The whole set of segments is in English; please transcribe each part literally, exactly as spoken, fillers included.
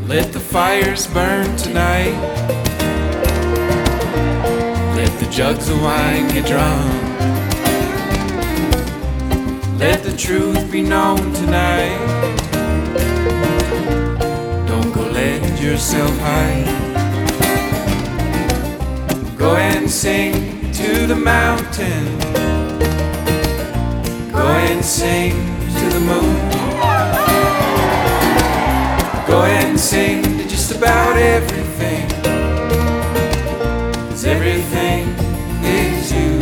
Let the fires burn tonight. Let the jugs of wine get drunk. Let the truth be known tonight. Don't go let yourself hide. Go and sing to the mountain. Go and sing to the moon. Go and sing to just about everything, 'cause everything is you.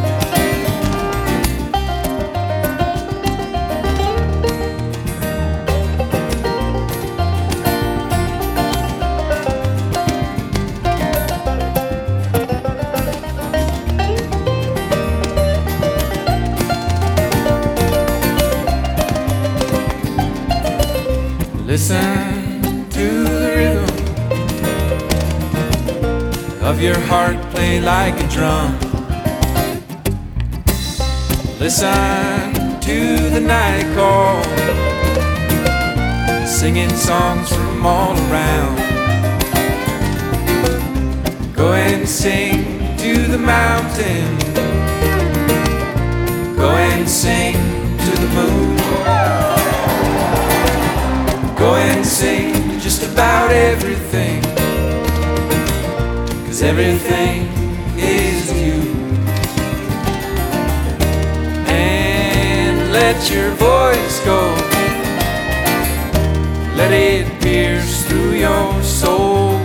Listen to the rhythm of your heart play like a drum. Listen to the night call, singing songs from all around. Go and sing to the mountain. Go and sing to the moon. Go and sing just about everything, 'cause everything is you. And let your voice go. Let it pierce through your soul.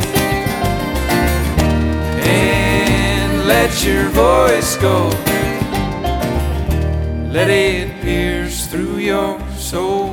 And let your voice go. Let it pierce through your soul.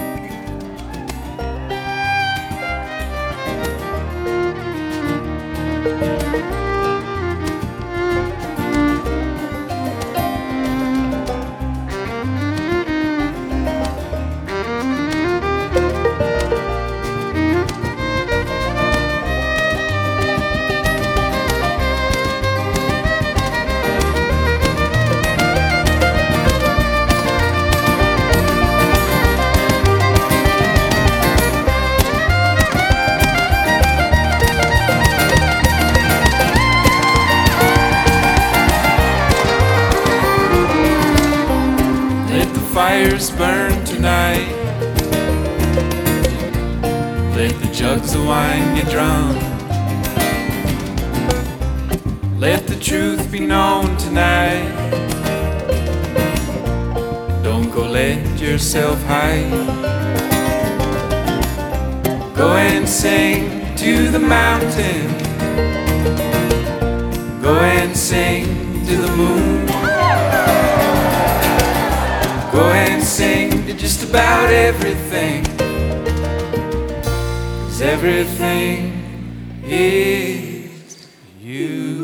Fires burn tonight. Let the jugs of wine get drunk. Let the truth be known tonight. Don't go let yourself hide. Go and sing to the mountain. Go and sing to the moon. Go and sing to just about everything, 'cause everything is you.